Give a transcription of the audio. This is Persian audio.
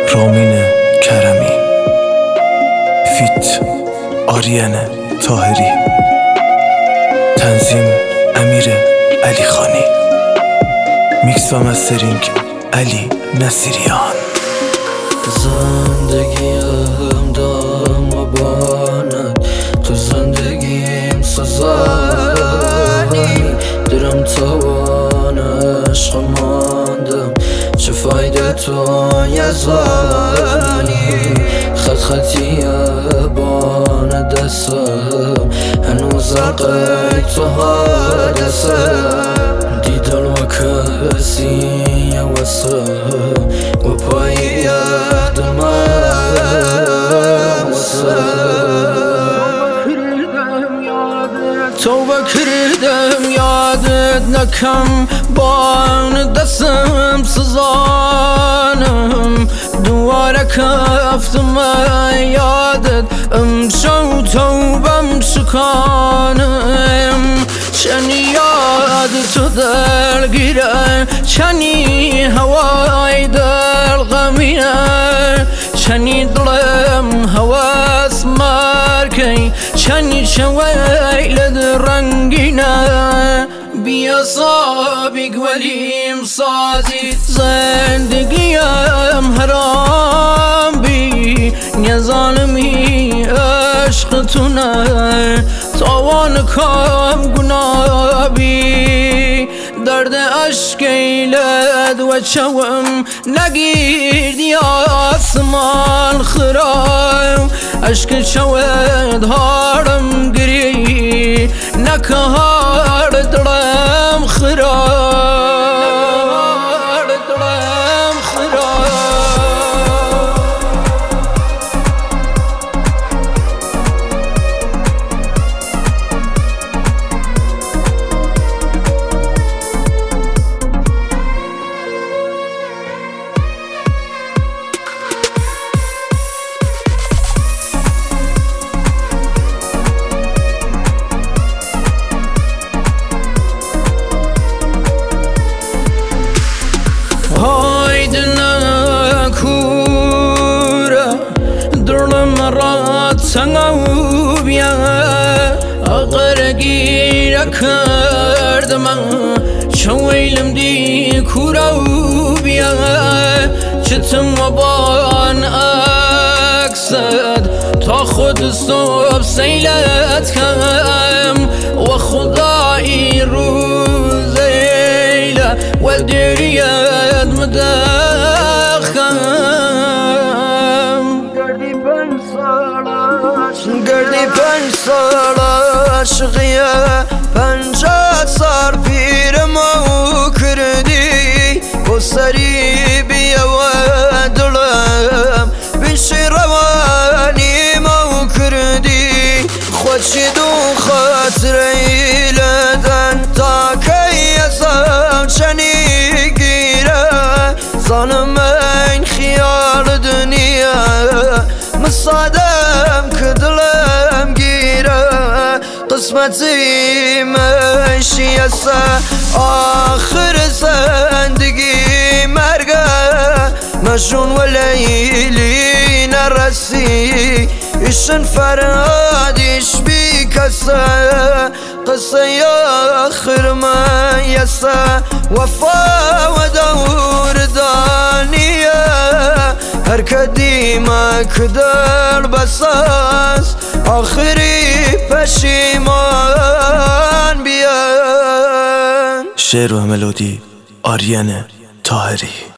رامین کرمی فیت آریان طاهری تنظیم امیر علی خانی میکس و مسترینگ علی نصیریان. زندگیم دام و بانت تو زندگیم سزانی درم توان عشق ماندم چه فایده تو یزانی خط خطی بان دستم هنوز عقای تو حادثم دیدن و کسی وسم و پایی دمم توبه کردم یادت نکم بان دستم سزانم دواره کفتم یادت امشو توبم شکانم چنی یاد تو دلگیره چنی هوای دل غمینه چنی دلم هواس مرکی چنی شویل رنگینه بیا صابی گولیم سازی زندگیم حرام بی نظالمی عشق تو نه تاوان کام گناه بی درد عشق ایلد و چوم نگیردی آسمان خرام عشق چود هارم گری نکهار دلم خرام سنگو بیا اگر گیر کردم چویلم دی کورو بیا چتم و بان اکسد تا خود صبح سیلت کم و خدایی روزیله و دیریت مدخم گردی 5 سال عاشقیه 50 سال پیرم او کردی با سری بیا و دلم بیشی روانی مو کردی خودشی دو خاطر ایلدن تا که ازم چنی گیره زانم این خیال دنیا مصادم که دلم گیره قسمتی مشیسه آخر زندگی مرگه مجنون و لیلی نرسی ایشن فرادیش بی کسه قصه آخر میسه وفا و دور دانیه هر کدیما کدر بساس آخری پشیمان بیان. شعر و ملودی آریان طاهری.